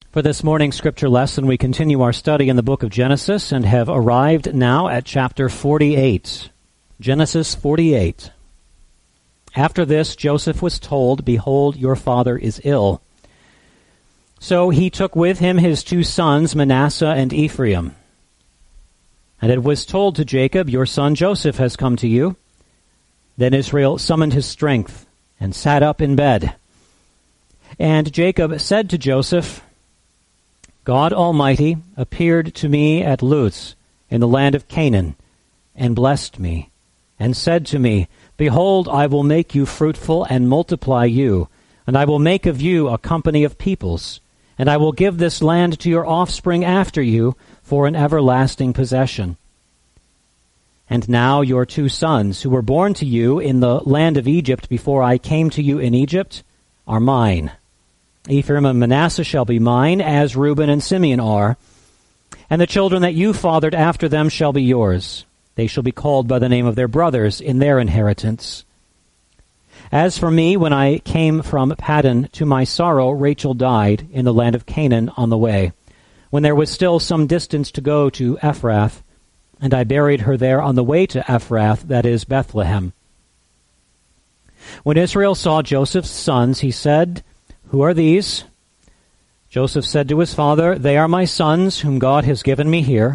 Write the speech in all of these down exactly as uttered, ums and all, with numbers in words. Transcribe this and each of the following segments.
For this morning's scripture lesson, we continue our study in the book of Genesis and have arrived now at chapter forty-eight. Genesis forty-eight. After this, Joseph was told, "Behold, your father is ill." So he took with him his two sons, Manasseh and Ephraim. And it was told to Jacob, "Your son Joseph has come to you." Then Israel summoned his strength and sat up in bed. And Jacob said to Joseph, "God Almighty appeared to me at Luz in the land of Canaan, and blessed me, and said to me, Behold, I will make you fruitful and multiply you, and I will make of you a company of peoples, and I will give this land to your offspring after you for an everlasting possession. And now your two sons, who were born to you in the land of Egypt before I came to you in Egypt, are mine. Ephraim and Manasseh shall be mine, as Reuben and Simeon are. And the children that you fathered after them shall be yours. They shall be called by the name of their brothers in their inheritance. As for me, when I came from Paddan, to my sorrow Rachel died in the land of Canaan on the way, when there was still some distance to go to Ephrath, and I buried her there on the way to Ephrath, that is, Bethlehem. When Israel saw Joseph's sons, he said, Who are these? Joseph said to his father, They are my sons, whom God has given me here.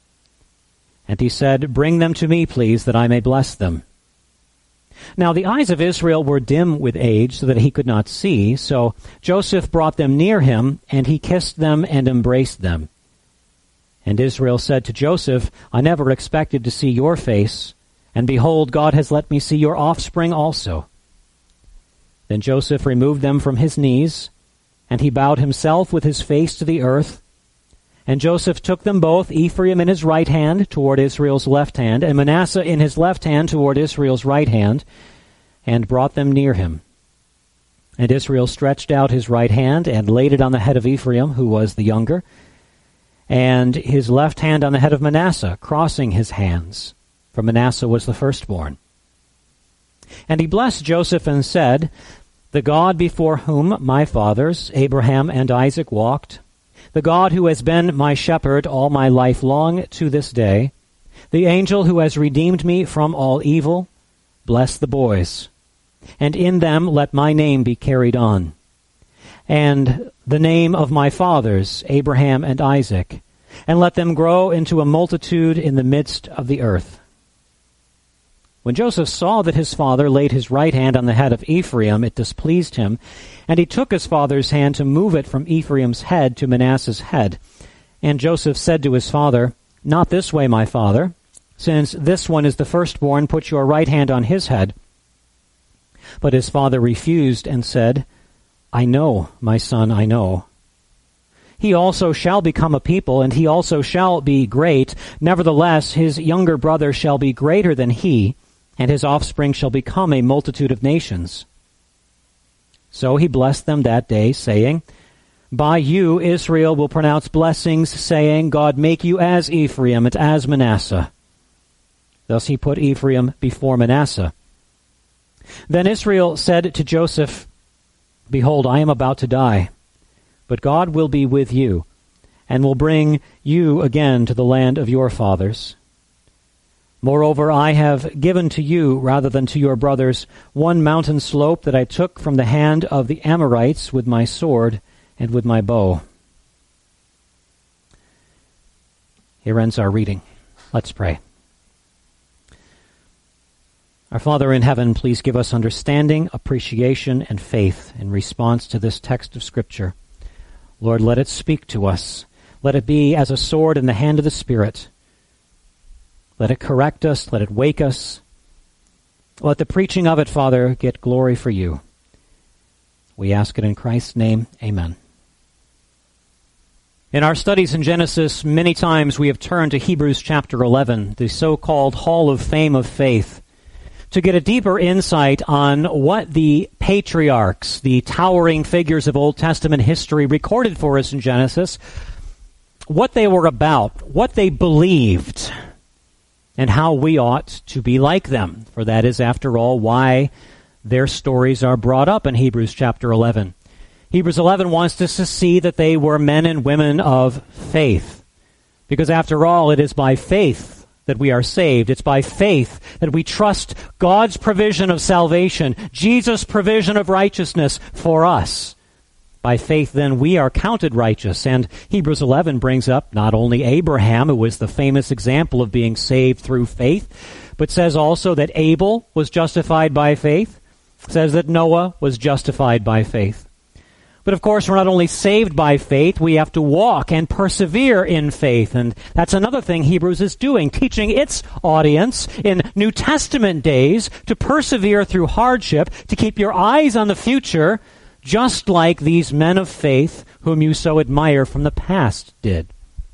And he said, Bring them to me, please, that I may bless them. Now the eyes of Israel were dim with age, so that he could not see. So Joseph brought them near him, and he kissed them and embraced them. And Israel said to Joseph, I never expected to see your face, and behold, God has let me see your offspring also. Then Joseph removed them from his knees, and he bowed himself with his face to the earth. And Joseph took them both, Ephraim in his right hand toward Israel's left hand, and Manasseh in his left hand toward Israel's right hand, and brought them near him. And Israel stretched out his right hand and laid it on the head of Ephraim, who was the younger, and his left hand on the head of Manasseh, crossing his hands, for Manasseh was the firstborn. And he blessed Joseph and said, The God before whom my fathers, Abraham and Isaac, walked, the God who has been my shepherd all my life long to this day, the angel who has redeemed me from all evil, bless the boys, and in them let my name be carried on, and the name of my fathers, Abraham and Isaac, and let them grow into a multitude in the midst of the earth. When Joseph saw that his father laid his right hand on the head of Ephraim, it displeased him, and he took his father's hand to move it from Ephraim's head to Manasseh's head. And Joseph said to his father, Not this way, my father. Since this one is the firstborn, put your right hand on his head. But his father refused and said, I know, my son, I know. He also shall become a people, and he also shall be great. Nevertheless, his younger brother shall be greater than he, and his offspring shall become a multitude of nations. So he blessed them that day, saying, By you Israel will pronounce blessings, saying, God make you as Ephraim and as Manasseh. Thus he put Ephraim before Manasseh. Then Israel said to Joseph, Behold, I am about to die, but God will be with you, and will bring you again to the land of your fathers. Moreover, I have given to you, rather than to your brothers, one mountain slope that I took from the hand of the Amorites with my sword and with my bow. Here ends our reading. Let's pray. Our Father in heaven, please give us understanding, appreciation, and faith in response to this text of Scripture. Lord, let it speak to us. Let it be as a sword in the hand of the Spirit. Let it correct us. Let it wake us. Let the preaching of it, Father, get glory for you. We ask it in Christ's name. Amen. In our studies in Genesis, many times we have turned to Hebrews chapter eleven, the so-called Hall of Fame of Faith, to get a deeper insight on what the patriarchs, the towering figures of Old Testament history recorded for us in Genesis, what they were about, what they believed, and how we ought to be like them. For that is, after all, why their stories are brought up in Hebrews chapter eleven. Hebrews eleven wants us to see that they were men and women of faith. Because after all, it is by faith that we are saved. It's by faith that we trust God's provision of salvation, Jesus' provision of righteousness for us. By faith, then, we are counted righteous. And Hebrews eleven brings up not only Abraham, who was the famous example of being saved through faith, but says also that Abel was justified by faith, says that Noah was justified by faith. But of course, we're not only saved by faith, we have to walk and persevere in faith. And that's another thing Hebrews is doing, teaching its audience in New Testament days to persevere through hardship, to keep your eyes on the future, just like these men of faith whom you so admire from the past did.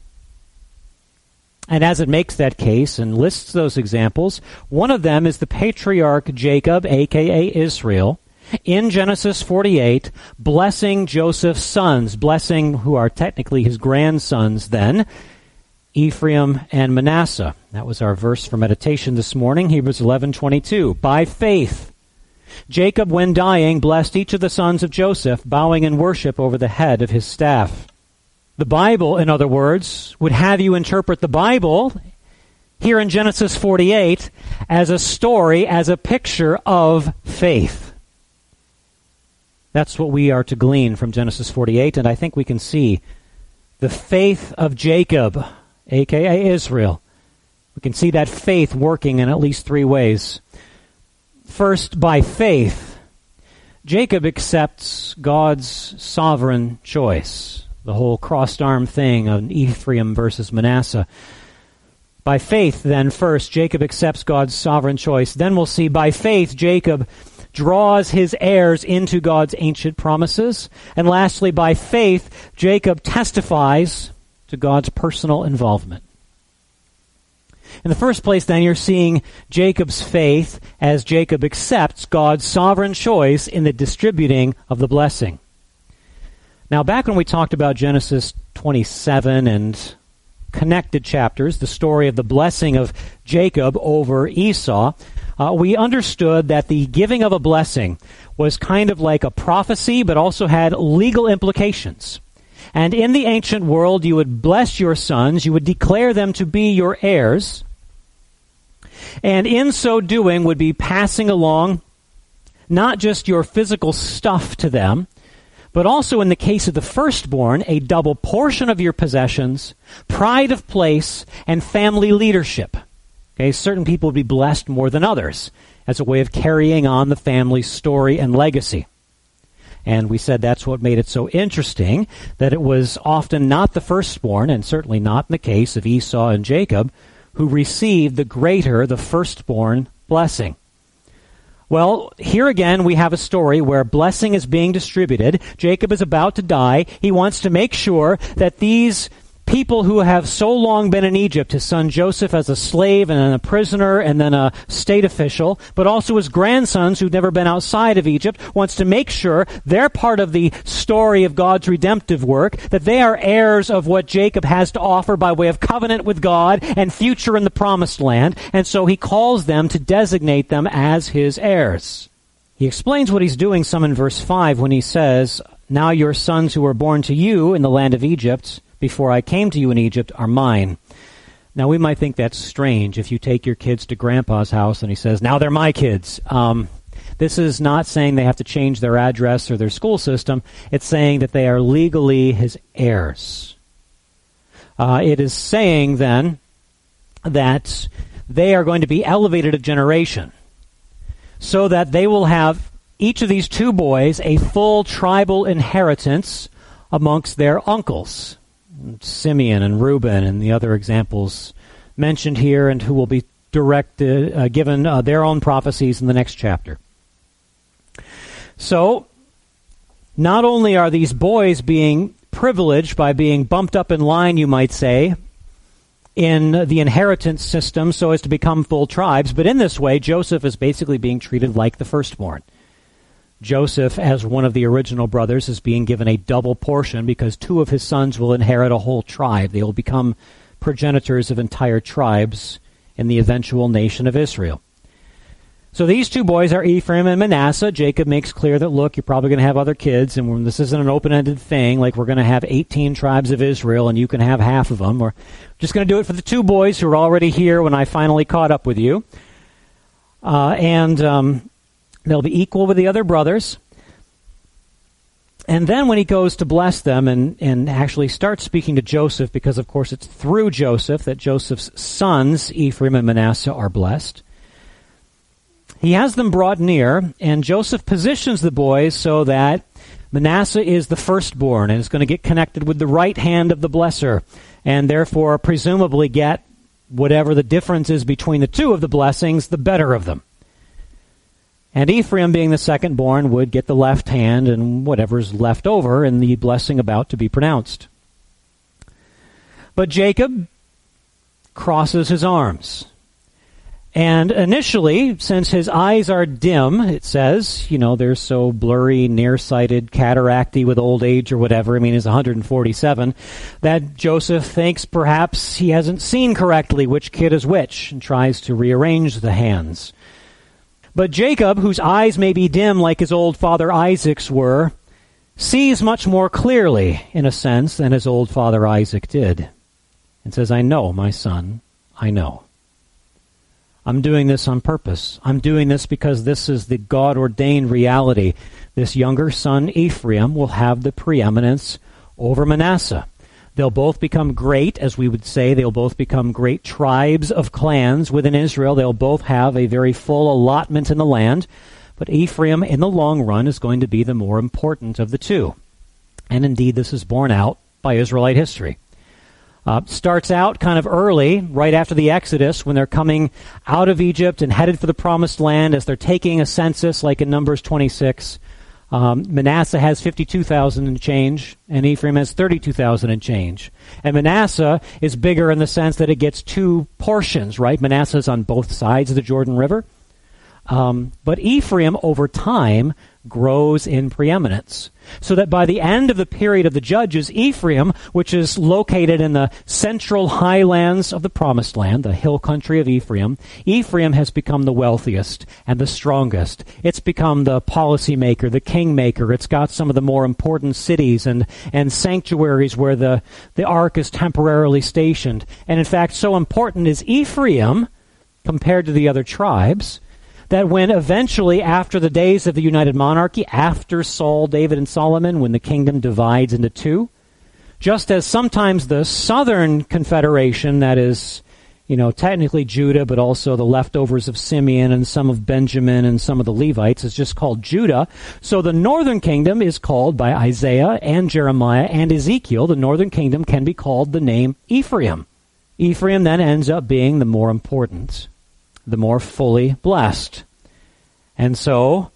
And as it makes that case and lists those examples, one of them is the patriarch Jacob, a k a. Israel, in Genesis forty-eight, blessing Joseph's sons, blessing who are technically his grandsons then, Ephraim and Manasseh. That was our verse for meditation this morning, Hebrews eleven twenty-two. By faith, Jacob, when dying, blessed each of the sons of Joseph, bowing in worship over the head of his staff. The Bible, in other words, would have you interpret the Bible here in Genesis forty-eight as a story, as a picture of faith. That's what we are to glean from Genesis forty-eight, and I think we can see the faith of Jacob, a k a. Israel. We can see that faith working in at least three ways. First, by faith, Jacob accepts God's sovereign choice, the whole crossed-arm thing on Ephraim versus Manasseh. By faith, then, first, Jacob accepts God's sovereign choice. Then we'll see, by faith, Jacob draws his heirs into God's ancient promises. And lastly, by faith, Jacob testifies to God's personal involvement. In the first place, then, you're seeing Jacob's faith as Jacob accepts God's sovereign choice in the distributing of the blessing. Now, back when we talked about Genesis twenty-seven and connected chapters, the story of the blessing of Jacob over Esau, Uh, we understood that the giving of a blessing was kind of like a prophecy, but also had legal implications. And in the ancient world, you would bless your sons, you would declare them to be your heirs, and in so doing would be passing along not just your physical stuff to them, but also in the case of the firstborn, a double portion of your possessions, pride of place, and family leadership. Okay, certain people would be blessed more than others as a way of carrying on the family's story and legacy. And we said that's what made it so interesting, that it was often not the firstborn, and certainly not in the case of Esau and Jacob, who received the greater, the firstborn blessing. Well, here again we have a story where blessing is being distributed. Jacob is about to die. He wants to make sure that these people who have so long been in Egypt, his son Joseph as a slave and then a prisoner and then a state official, but also his grandsons who've never been outside of Egypt, wants to make sure they're part of the story of God's redemptive work, that they are heirs of what Jacob has to offer by way of covenant with God and future in the promised land, and so he calls them to designate them as his heirs. He explains what he's doing some in verse five when he says, "Now your sons who were born to you in the land of Egypt, before I came to you in Egypt, are mine." Now, we might think that's strange if you take your kids to Grandpa's house and he says, "Now they're my kids." Um, this is not saying they have to change their address or their school system. It's saying that they are legally his heirs. Uh, it is saying, then, that they are going to be elevated a generation so that they will have, each of these two boys, a full tribal inheritance amongst their uncles. Simeon and Reuben and the other examples mentioned here, and who will be directed, uh, given uh, their own prophecies in the next chapter. So, not only are these boys being privileged by being bumped up in line, you might say, in the inheritance system so as to become full tribes, but in this way, Joseph is basically being treated like the firstborn. Joseph, as one of the original brothers, is being given a double portion because two of his sons will inherit a whole tribe. They will become progenitors of entire tribes in the eventual nation of Israel. So these two boys are Ephraim and Manasseh. Jacob makes clear that, look, you're probably going to have other kids, and this isn't an open-ended thing, like we're going to have eighteen tribes of Israel, and you can have half of them. We're just going to do it for the two boys who are already here when I finally caught up with you. Uh, and um, they'll be equal with the other brothers. And then when he goes to bless them and, and actually starts speaking to Joseph, because, of course, it's through Joseph that Joseph's sons, Ephraim and Manasseh, are blessed, he has them brought near, and Joseph positions the boys so that Manasseh is the firstborn and is going to get connected with the right hand of the blesser, and therefore presumably get whatever the difference is between the two of the blessings, the better of them. And Ephraim, being the secondborn, would get the left hand and whatever's left over in the blessing about to be pronounced. But Jacob crosses his arms. And initially, since his eyes are dim, it says, you know, they're so blurry, nearsighted, cataracty with old age or whatever, I mean, he's one hundred forty-seven, that Joseph thinks perhaps he hasn't seen correctly which kid is which, and tries to rearrange the hands. But Jacob, whose eyes may be dim like his old father Isaac's were, sees much more clearly, in a sense, than his old father Isaac did, and says, I know, my son, I know. I'm doing this on purpose. I'm doing this because this is the God-ordained reality. This younger son, Ephraim, will have the preeminence over Manasseh. They'll both become great, as we would say. They'll both become great tribes of clans within Israel. They'll both have a very full allotment in the land. But Ephraim, in the long run, is going to be the more important of the two. And indeed, this is borne out by Israelite history. Uh, starts out kind of early, right after the Exodus, when they're coming out of Egypt and headed for the Promised Land, as they're taking a census, like in Numbers twenty-six. Um, Manasseh has fifty-two thousand and change, and Ephraim has thirty-two thousand and change. And Manasseh is bigger in the sense that it gets two portions, right? Manasseh is on both sides of the Jordan River. Um, but Ephraim, over time, grows in preeminence. So that by the end of the period of the Judges, Ephraim, which is located in the central highlands of the Promised Land, the hill country of Ephraim, Ephraim has become the wealthiest and the strongest. It's become the policymaker, the kingmaker. It's got some of the more important cities and, and sanctuaries where the, the ark is temporarily stationed. And in fact, so important is Ephraim, compared to the other tribes, that when eventually, after the days of the united monarchy, after Saul, David, and Solomon, when the kingdom divides into two, just as sometimes the southern confederation, that is, you know, technically Judah, but also the leftovers of Simeon and some of Benjamin and some of the Levites, is just called Judah. So the northern kingdom is called by Isaiah and Jeremiah and Ezekiel. The northern kingdom can be called the name Ephraim. Ephraim then ends up being the more important, the more fully blessed. And so,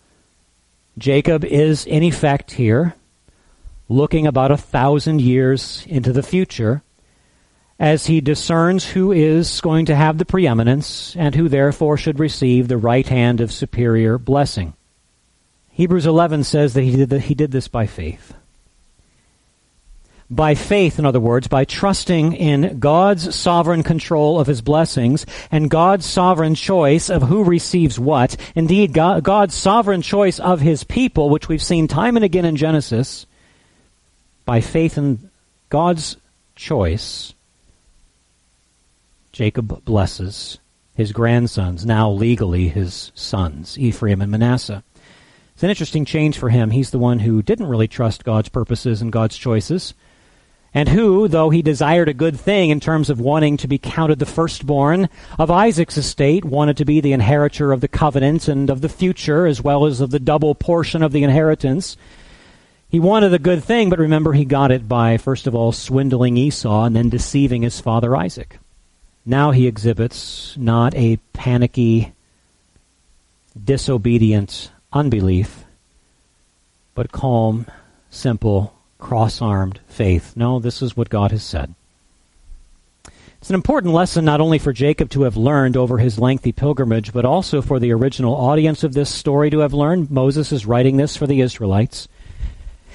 Jacob is in effect here, looking about a thousand years into the future, as he discerns who is going to have the preeminence and who therefore should receive the right hand of superior blessing. Hebrews eleven says that he did, that he did this by faith. By faith, in other words, by trusting in God's sovereign control of his blessings and God's sovereign choice of who receives what. Indeed, God, God's sovereign choice of his people, which we've seen time and again in Genesis. By faith in God's choice, Jacob blesses his grandsons, now legally his sons, Ephraim and Manasseh. It's an interesting change for him. He's the one who didn't really trust God's purposes and God's choices, and who, though he desired a good thing in terms of wanting to be counted the firstborn of Isaac's estate, wanted to be the inheritor of the covenant and of the future, as well as of the double portion of the inheritance. He wanted a good thing, but remember, he got it by, first of all, swindling Esau and then deceiving his father Isaac. Now he exhibits not a panicky, disobedient unbelief, but calm, simple, cross-armed faith. No, this is what God has said. It's an important lesson not only for Jacob to have learned over his lengthy pilgrimage, but also for the original audience of this story to have learned. Moses is writing this for the Israelites.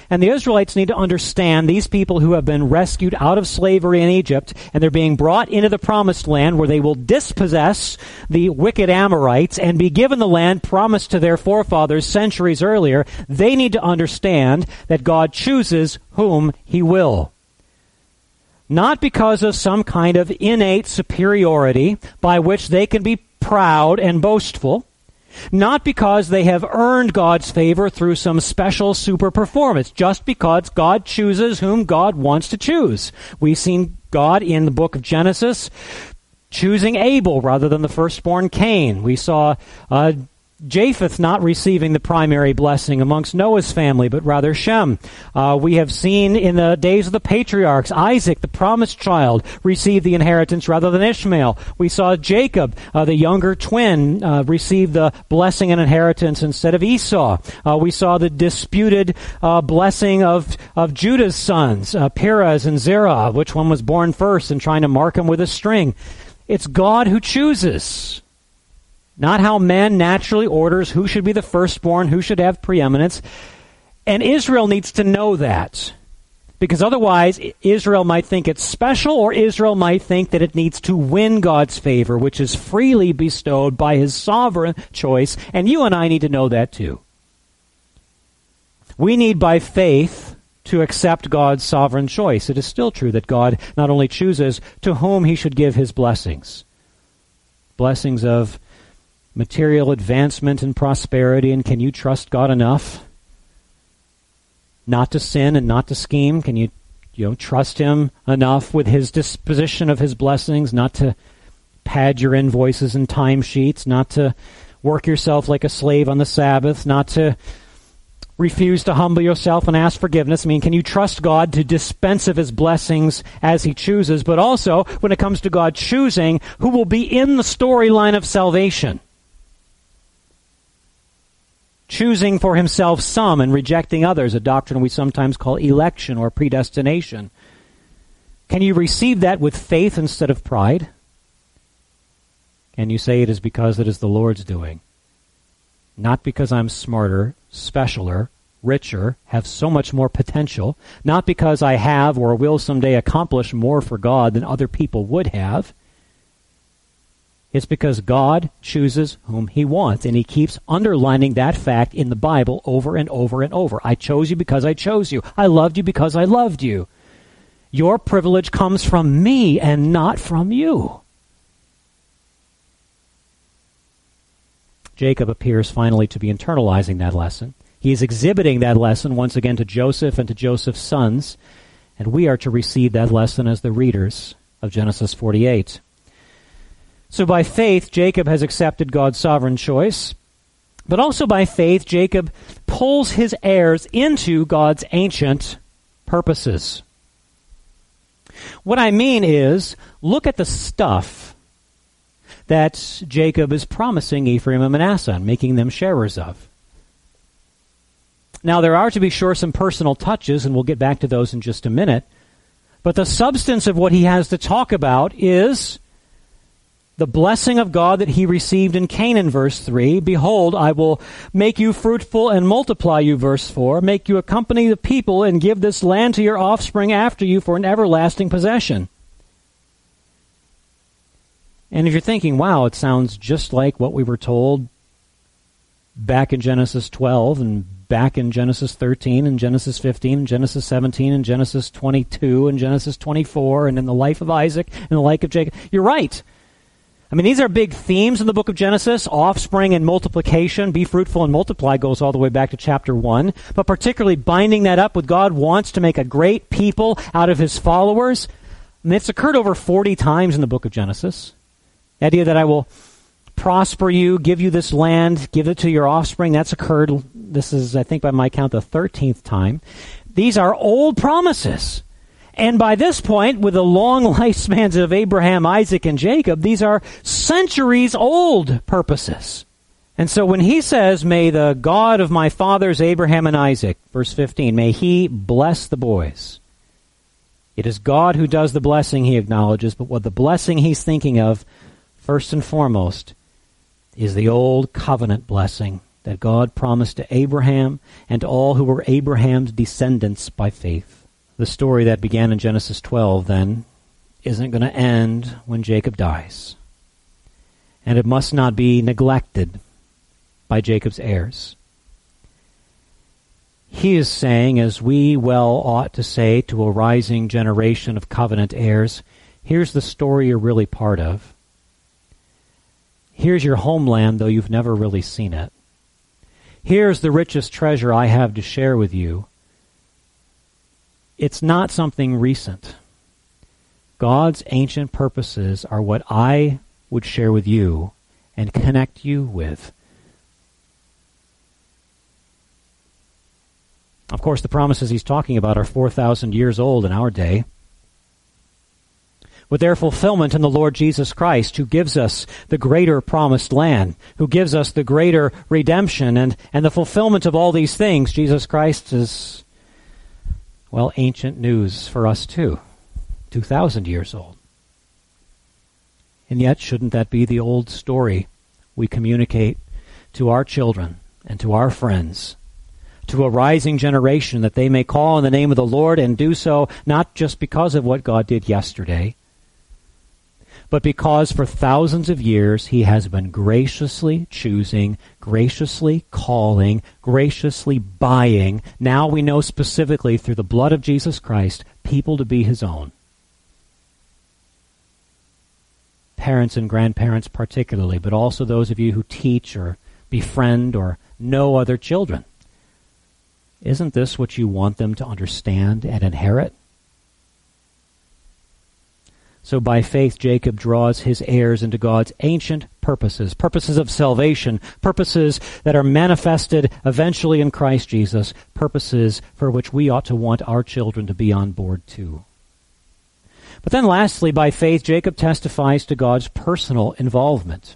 And the Israelites need to understand these people who have been rescued out of slavery in Egypt, and they're being brought into the promised land where they will dispossess the wicked Amorites and be given the land promised to their forefathers centuries earlier. They need to understand that God chooses whom he will. Not because of some kind of innate superiority by which they can be proud and boastful. Not because they have earned God's favor through some special super performance, just because God chooses whom God wants to choose. We've seen God in the book of Genesis choosing Abel rather than the firstborn Cain. We saw uh, Japheth not receiving the primary blessing amongst Noah's family, but rather Shem. Uh, we have seen in the days of the patriarchs, Isaac, the promised child, receive the inheritance rather than Ishmael. We saw Jacob, uh, the younger twin, uh, receive the blessing and inheritance instead of Esau. Uh, we saw the disputed uh, blessing of, of Judah's sons, uh, Perez and Zerah, which one was born first, and trying to mark him with a string. It's God who chooses. Not how man naturally orders who should be the firstborn, who should have preeminence. And Israel needs to know that. Because otherwise, Israel might think it's special, or Israel might think that it needs to win God's favor, which is freely bestowed by his sovereign choice. And you and I need to know that too. We need, by faith, to accept God's sovereign choice. It is still true that God not only chooses to whom he should give his blessings. Blessings of material advancement and prosperity, and can you trust God enough not to sin and not to scheme? Can you, you know, trust him enough with his disposition of his blessings not to pad your invoices and timesheets, not to work yourself like a slave on the Sabbath, not to refuse to humble yourself and ask forgiveness? I mean, can you trust God to dispense of his blessings as he chooses, but also when it comes to God choosing who will be in the storyline of salvation? Choosing for himself some and rejecting others, a doctrine we sometimes call election or predestination. Can you receive that with faith instead of pride? Can you say it is because it is the Lord's doing? Not because I'm smarter, specialer, richer, have so much more potential. Not because I have or will someday accomplish more for God than other people would have. It's because God chooses whom he wants, and he keeps underlining that fact in the Bible over and over and over. I chose you because I chose you. I loved you because I loved you. Your privilege comes from me and not from you. Jacob appears finally to be internalizing that lesson. He is exhibiting that lesson once again to Joseph and to Joseph's sons, and we are to receive that lesson as the readers of Genesis forty-eight. So by faith, Jacob has accepted God's sovereign choice, but also by faith, Jacob pulls his heirs into God's ancient purposes. What I mean is, look at the stuff that Jacob is promising Ephraim and Manasseh and making them sharers of. Now, there are, to be sure, some personal touches, and we'll get back to those in just a minute, but the substance of what he has to talk about is the blessing of God that he received in Canaan, verse three. Behold, I will make you fruitful and multiply you, verse four. Make you accompany the people and give this land to your offspring after you for an everlasting possession. And if you're thinking, wow, it sounds just like what we were told back in Genesis twelve and back in Genesis thirteen and Genesis fifteen and Genesis seventeen and Genesis twenty-two and Genesis twenty-four and in the life of Isaac and the life of Jacob. You're right. I mean, these are big themes in the book of Genesis. Offspring and multiplication, be fruitful and multiply, goes all the way back to chapter one. But particularly binding that up with God wants to make a great people out of his followers. And it's occurred over forty times in the book of Genesis. The idea that I will prosper you, give you this land, give it to your offspring, that's occurred, this is, I think by my count, the thirteenth time. These are old promises. And by this point, with the long lifespans of Abraham, Isaac, and Jacob, these are centuries-old purposes. And so when he says, may the God of my fathers, Abraham and Isaac, verse fifteen, may he bless the boys. It is God who does the blessing, he acknowledges, but what the blessing he's thinking of, first and foremost, is the old covenant blessing that God promised to Abraham and to all who were Abraham's descendants by faith. The story that began in Genesis twelve, then, isn't going to end when Jacob dies. And it must not be neglected by Jacob's heirs. He is saying, as we well ought to say to a rising generation of covenant heirs, here's the story you're really part of. Here's your homeland, though you've never really seen it. Here's the richest treasure I have to share with you. It's not something recent. God's ancient purposes are what I would share with you and connect you with. Of course, the promises he's talking about are four thousand years old in our day, with their fulfillment in the Lord Jesus Christ, who gives us the greater promised land, who gives us the greater redemption, and, and the fulfillment of all these things. Jesus Christ is, well, ancient news for us too, two thousand years old. And yet, shouldn't that be the old story we communicate to our children and to our friends, to a rising generation, that they may call on the name of the Lord and do so not just because of what God did yesterday, but because for thousands of years he has been graciously choosing, graciously calling, graciously buying, now we know specifically through the blood of Jesus Christ, people to be his own. Parents and grandparents particularly, but also those of you who teach or befriend or know other children. Isn't this what you want them to understand and inherit? So by faith, Jacob draws his heirs into God's ancient purposes, purposes of salvation, purposes that are manifested eventually in Christ Jesus, purposes for which we ought to want our children to be on board too. But then lastly, by faith, Jacob testifies to God's personal involvement.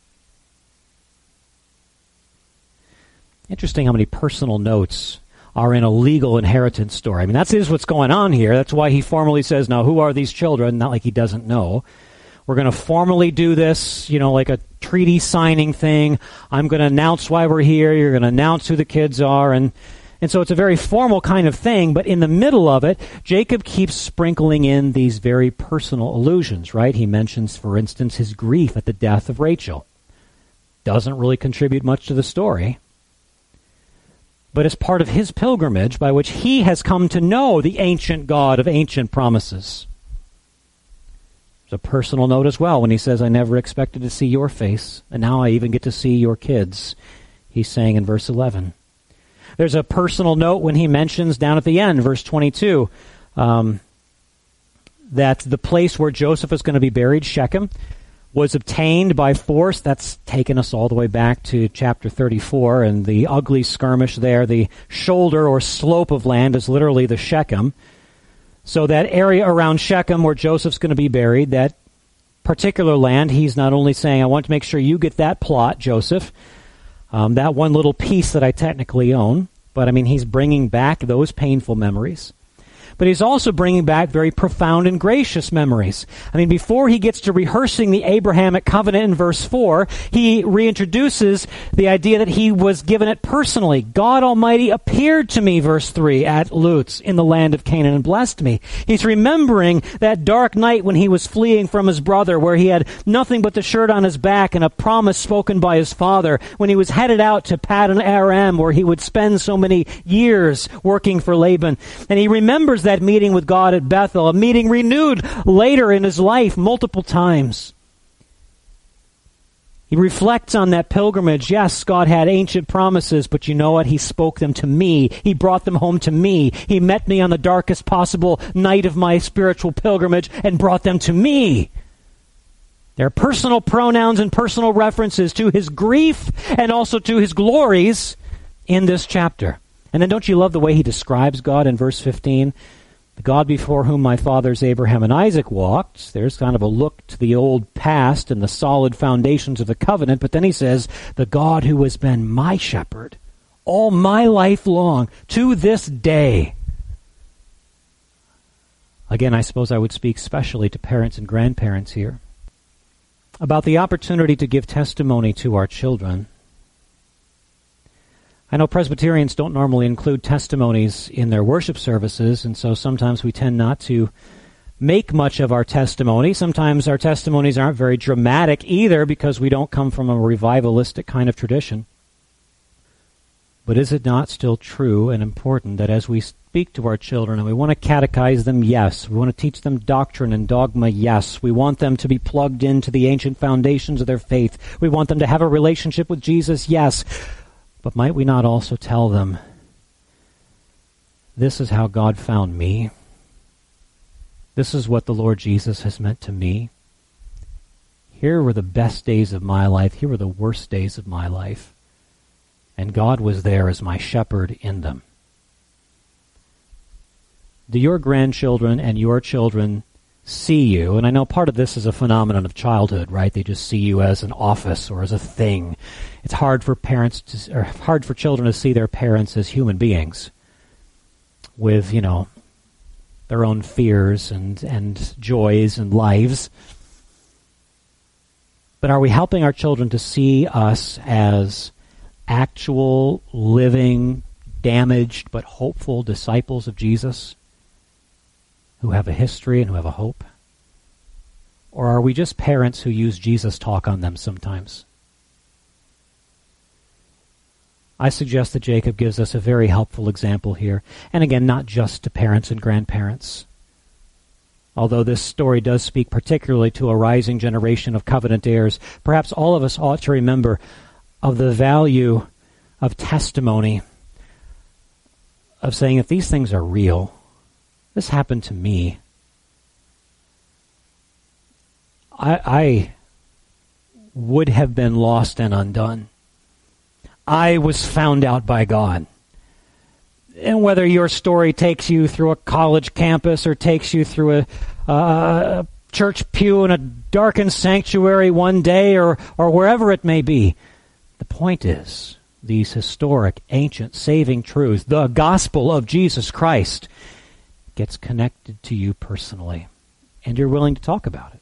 Interesting how many personal notes are in a legal inheritance story. I mean, that is what's going on here. That's why he formally says, now, who are these children? Not like he doesn't know. We're going to formally do this, you know, like a treaty signing thing. I'm going to announce why we're here. You're going to announce who the kids are. And, and so it's a very formal kind of thing. But in the middle of it, Jacob keeps sprinkling in these very personal allusions, right? He mentions, for instance, his grief at the death of Rachel. Doesn't really contribute much to the story, but as part of his pilgrimage by which he has come to know the ancient God of ancient promises. There's a personal note as well when he says, I never expected to see your face, and now I even get to see your kids, he's saying in verse eleven. There's a personal note when he mentions down at the end, verse twenty-two, um, that the place where Joseph is going to be buried, Shechem, was obtained by force. That's taken us all the way back to chapter thirty-four and the ugly skirmish there. The shoulder or slope of land is literally the Shechem. So that area around Shechem where Joseph's going to be buried, that particular land, he's not only saying, I want to make sure you get that plot, Joseph, um, that one little piece that I technically own, but I mean, he's bringing back those painful memories. But he's also bringing back very profound and gracious memories. I mean, before he gets to rehearsing the Abrahamic covenant in verse four, he reintroduces the idea that he was given it personally. God Almighty appeared to me, verse three, at Luz in the land of Canaan and blessed me. He's remembering that dark night when he was fleeing from his brother, where he had nothing but the shirt on his back and a promise spoken by his father, when he was headed out to Paddan Aram, where he would spend so many years working for Laban. And he remembers that meeting with God at Bethel, a meeting renewed later in his life multiple times. He reflects on that pilgrimage. Yes, God had ancient promises, but you know what? He spoke them to me. He brought them home to me. He met me on the darkest possible night of my spiritual pilgrimage and brought them to me. There are personal pronouns and personal references to his grief and also to his glories in this chapter. And then don't you love the way he describes God in verse fifteen? The God before whom my fathers Abraham and Isaac walked. There's kind of a look to the old past and the solid foundations of the covenant. But then he says, the God who has been my shepherd all my life long to this day. Again, I suppose I would speak specially to parents and grandparents here about the opportunity to give testimony to our children. I know Presbyterians don't normally include testimonies in their worship services, and so sometimes we tend not to make much of our testimony. Sometimes our testimonies aren't very dramatic either because we don't come from a revivalistic kind of tradition. But is it not still true and important that as we speak to our children and we want to catechize them, yes. We want to teach them doctrine and dogma, yes. We want them to be plugged into the ancient foundations of their faith. We want them to have a relationship with Jesus, yes. But might we not also tell them, this is how God found me. This is what the Lord Jesus has meant to me. Here were the best days of my life. Here were the worst days of my life. And God was there as my shepherd in them. Do your grandchildren and your children see you? And I know part of this is a phenomenon of childhood, right? They just see you as an office or as a thing. It's hard for parents to, or hard for children to see their parents as human beings with, you know, their own fears and, and joys and lives. But are we helping our children to see us as actual, living, damaged, but hopeful disciples of Jesus who have a history and who have a hope? Or are we just parents who use Jesus talk on them sometimes? I suggest that Jacob gives us a very helpful example here. And again, not just to parents and grandparents. Although this story does speak particularly to a rising generation of covenant heirs, perhaps all of us ought to remember of the value of testimony, of saying, if these things are real, this happened to me. I, I would have been lost and undone. I was found out by God. And whether your story takes you through a college campus or takes you through a, a church pew in a darkened sanctuary one day or, or wherever it may be, the point is, these historic, ancient, saving truths, the gospel of Jesus Christ, gets connected to you personally, and you're willing to talk about it.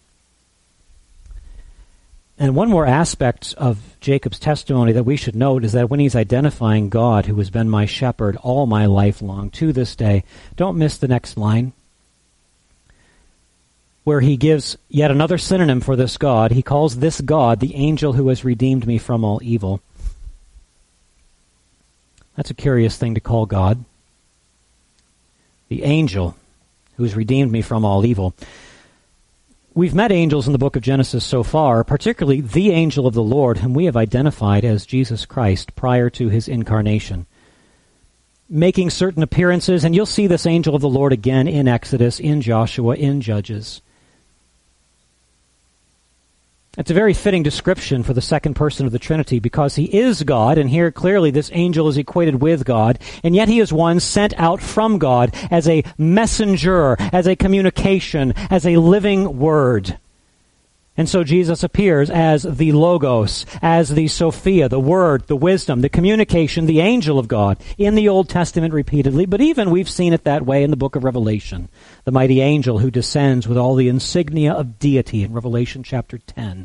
And one more aspect of Jacob's testimony that we should note is that when he's identifying God, who has been my shepherd all my life long, to this day, don't miss the next line, where he gives yet another synonym for this God. He calls this God the angel who has redeemed me from all evil. That's a curious thing to call God. The angel who has redeemed me from all evil. We've met angels in the book of Genesis so far, particularly the angel of the Lord, whom we have identified as Jesus Christ prior to his incarnation, making certain appearances, and you'll see this angel of the Lord again in Exodus, in Joshua, in Judges. It's a very fitting description for the second person of the Trinity because he is God, and here clearly this angel is equated with God, and yet he is one sent out from God as a messenger, as a communication, as a living word. And so Jesus appears as the Logos, as the Sophia, the Word, the wisdom, the communication, the angel of God in the Old Testament repeatedly, but even we've seen it that way in the book of Revelation, the mighty angel who descends with all the insignia of deity in Revelation chapter ten.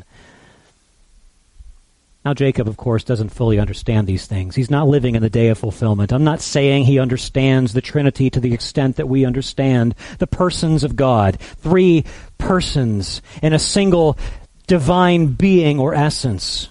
Now Jacob, of course, doesn't fully understand these things. He's not living in the day of fulfillment. I'm not saying he understands the Trinity to the extent that we understand the persons of God. Three persons in a single divine being or essence.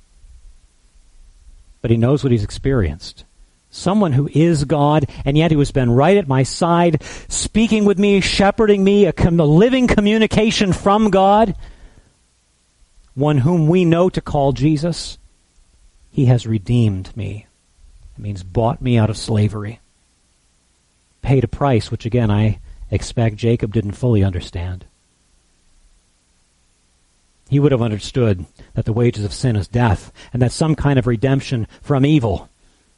But he knows what he's experienced. Someone who is God, and yet who has been right at my side, speaking with me, shepherding me, a, com- a living communication from God. One whom we know to call Jesus. He has redeemed me. It means bought me out of slavery. Paid a price, which again I expect Jacob didn't fully understand. He would have understood that the wages of sin is death, and that some kind of redemption from evil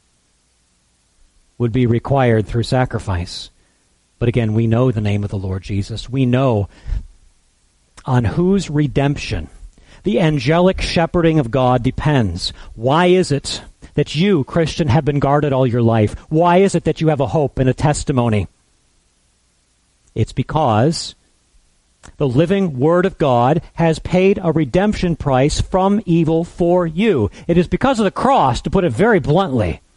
would be required through sacrifice. But again, we know the name of the Lord Jesus. We know on whose redemption the angelic shepherding of God depends. Why is it that you, Christian, have been guarded all your life? Why is it that you have a hope and a testimony? It's because the living Word of God has paid a redemption price from evil for you. It is because of the cross, to put it very bluntly.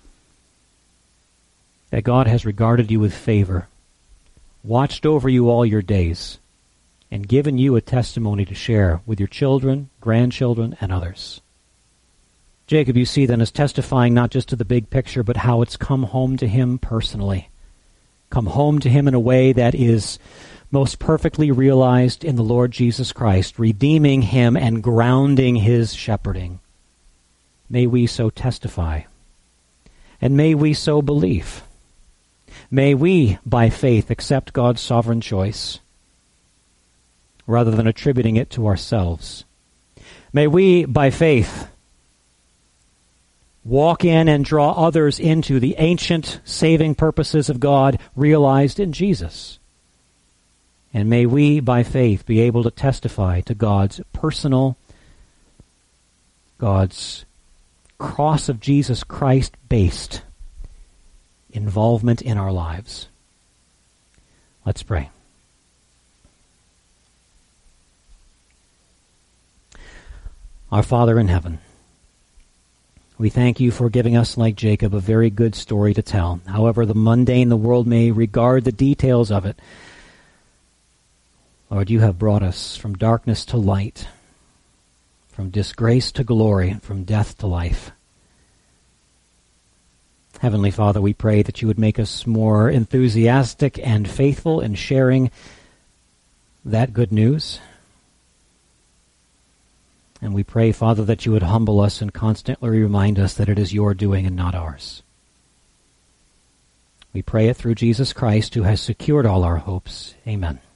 that God has regarded you with favor, watched over you all your days, and given you a testimony to share with your children, grandchildren, and others. Jacob, you see, then, is testifying not just to the big picture, but how it's come home to him personally. Come home to him in a way that is most perfectly realized in the Lord Jesus Christ, redeeming him and grounding his shepherding. May we so testify, and may we so believe. May we, by faith, accept God's sovereign choice, rather than attributing it to ourselves. May we, by faith, walk in and draw others into the ancient saving purposes of God realized in Jesus. And may we, by faith, be able to testify to God's personal, God's cross of Jesus Christ-based involvement in our lives. Let's pray. Our Father in heaven, we thank you for giving us, like Jacob, a very good story to tell. However the mundane the world may regard the details of it, Lord, you have brought us from darkness to light, from disgrace to glory, from death to life. Heavenly Father, we pray that you would make us more enthusiastic and faithful in sharing that good news. And we pray, Father, that you would humble us and constantly remind us that it is your doing and not ours. We pray it through Jesus Christ, who has secured all our hopes. Amen.